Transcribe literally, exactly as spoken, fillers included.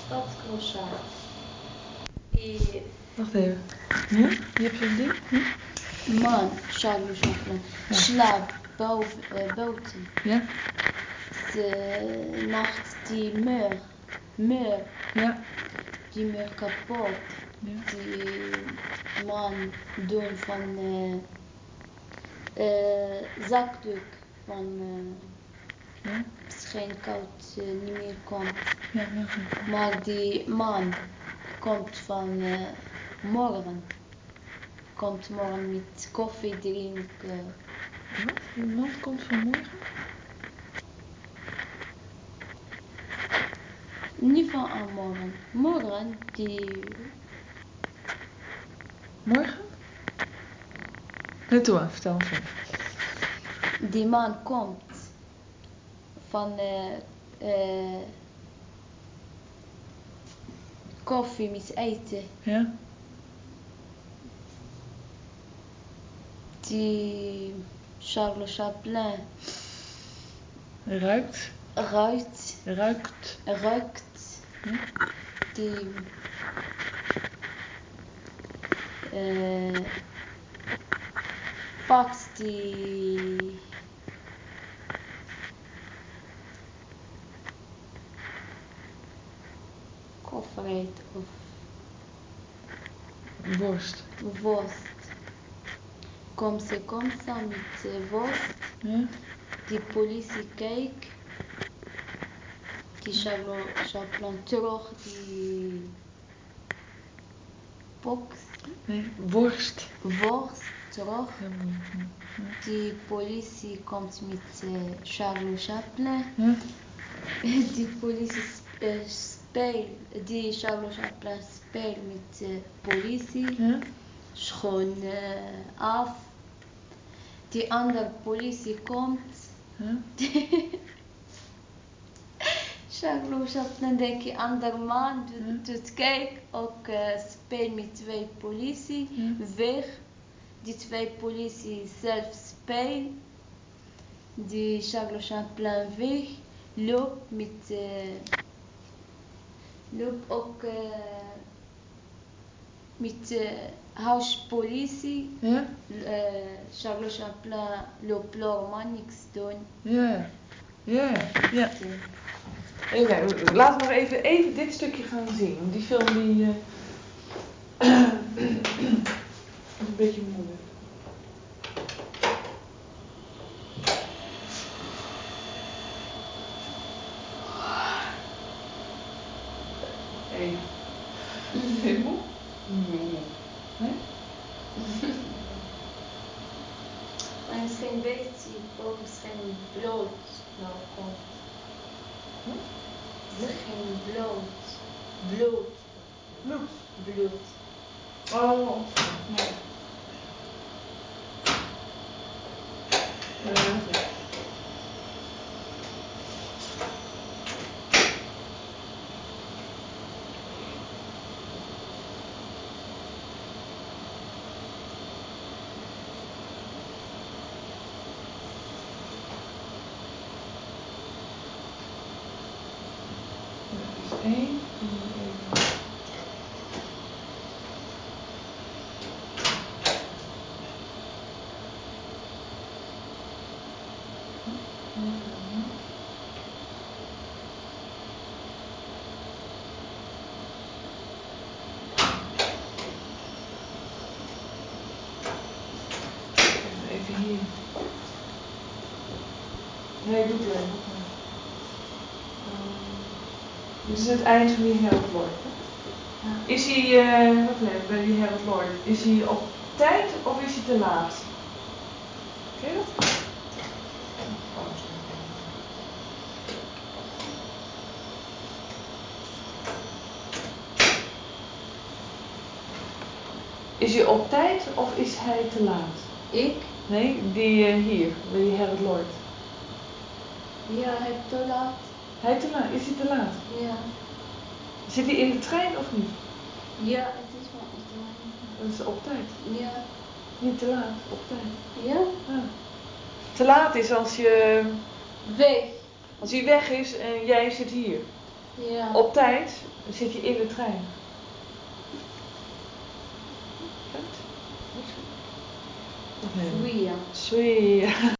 Stadscrochard. I Wacht even. Ja? Je hebt zo'n ding? Hm? man, Charles Chaplin, Ja. slaap boven, uh, buiten. Ja? De nacht die muur, muur, Ja. die muur kapot. Ja. Die man doen van uh, uh, zakdoek van uh, Ja? misschien koud uh, niet meer komt. Ja, ja, ja. Maar die man komt van uh, morgen. Komt morgen met koffie drinken. Wat? Die man komt vanmorgen? Niet van aan morgen. Morgen die... Morgen? Net toe, vertel me verder. Die man komt van uh, uh, koffie met eten. Ja? Die Charles Chaplin Ruikt? ruikt. Ruikt? Ruikt. Ja? Die... Uh, pakt die... koffereet of... Worst. worst. Komt ze komt ze met uh, worst. Ja? Die politie kijkt. Die Charles Chaplin terug die... box. Nee, worst. Worst terug. Heel moeilijk. Ja. Die politie komt met uh, Charles Chaplin. Ja? Die politie uh, speelt, die Charles Chaplin speelt met de uh, politie. Ja? Schoon uh, af. Die andere politie komt. Ja? Charles Chaplin denkt die andere man doet, Ja? doet kijk ook uh, speelt met twee politie. Ja? Weg. Die twee politie zelf speelt. Die Charles Chaplin weg. Loopt met... Uh, loopt ook... Uh, met uh, huispolitie. Ja? Uh, Charles Chaplin loopt normaal niks doen. Ja. Ja. Ja. Even kijken, laten we nog even, even dit stukje gaan zien. Want die film die... Uh, is een beetje moeilijk. Even. Ben je moe? Nee. Nee? Maar misschien weet hij ook misschien bloed nou komt. Hm? Misschien bloed. Bloed. Bloed. Bloed. Oh. Ja. Uh, Dat is één. Even hier. Nee, doe het even. Dit is het eind van die Harold Lloyd. Ja. Is hij, uh, wacht even, bij die Harold Lloyd, is hij op tijd of is hij te laat? Ken je dat? Is hij op tijd of is hij te laat? Ik? Nee, die uh, hier, bij die Harold Lloyd. Ja, hij te laat. Hij te laat? Is hij te laat? Ja. Zit hij in de trein of niet? Ja, het is wel op tijd. Dat is op tijd. Ja. Niet te laat, op tijd. Ja? Ja. Te laat is als je... Weg. Als hij weg is en jij zit hier. Ja. Op tijd Dan zit je in de trein. Goed? Oui, ja. Sweet.